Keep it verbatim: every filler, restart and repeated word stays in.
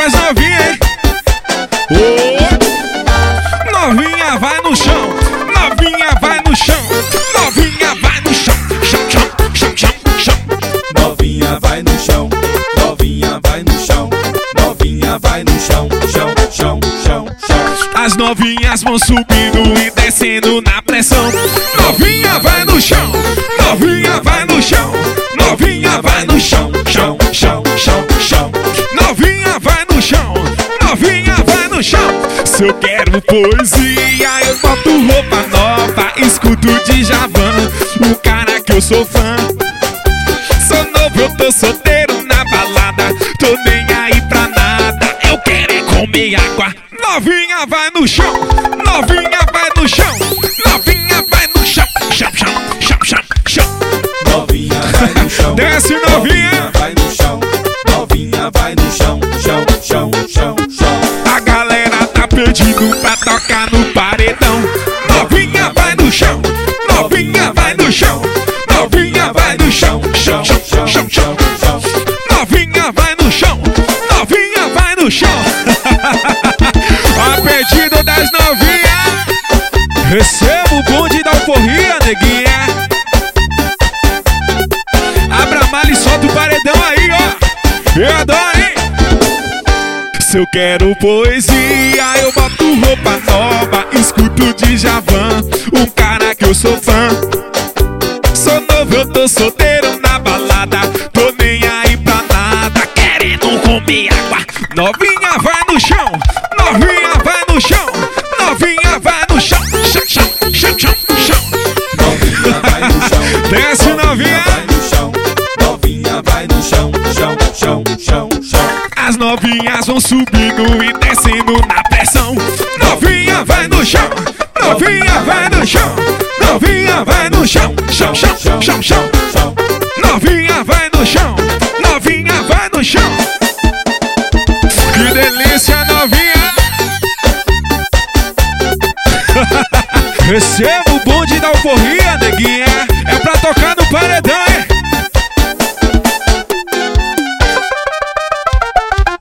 das novinhas, hein? Oh. Novinha vai no chão, novinha vai no chão, novinha vai no chão, chão, chão, chão, chão, chão. Novinha vai no chão, novinha vai no chão, novinha vai no chão, chão, chão, chão, chão. As novinhas vão subindo e descendo na pressão. Novinha vai no chão, novinha vai no chão, novinha vai no chão, chão, chão, chão, chão. Novinha vai no chão, novinha vai no chão. Se eu quero poesia, eu boto roupa nova, escuto Djavan, o cara que eu sou fã. Sou novo, eu tô solteiro na balada, tô nem aí pra nada, eu quero é comer água. Novinha vai no chão, novinha vai no chão, novinha vai no chão, chão, chão, chão, chão, chão. Novinha vai no chão, desce novinha, vai no chão, novinha vai no chão, chão, chão, chão, chão. A galera tá pedindo pra tocar no paredão. Novinha vai no chão, novinha vai no chão, novinha vai no chão, chão, chão, chão, chão, chão. Novinha vai no chão, novinha vai no chão. A pedido das novinhas, receba o bonde da alforria, neguinha. Abra a mala e solta o paredão aí, ó. Eu adoro, hein? Se eu quero poesia, eu boto roupa nova, escuto Djavan, um cara que eu sou fã. Sou novo, eu tô solteiro na balada, tô nem aí pra nada, querendo comer água. Novinha vai no chão, novinha vai no chão, novinha vai no chão, chão, chão, chão, chão, chão. Novinha vai no chão, desce novinha, vai no chão, novinha vai no chão, chão, chão, chão, chão. As novinhas vão subindo e descendo na pressão. Novinha vai no chão, novinha vai no chão, novinha vai no chão, chão, chão, chão, chão, chão. Novinha vai no chão, novinha vai no chão. Que delícia, novinha. Receba o bonde da alforria, neguinha. É pra tocar no paredão.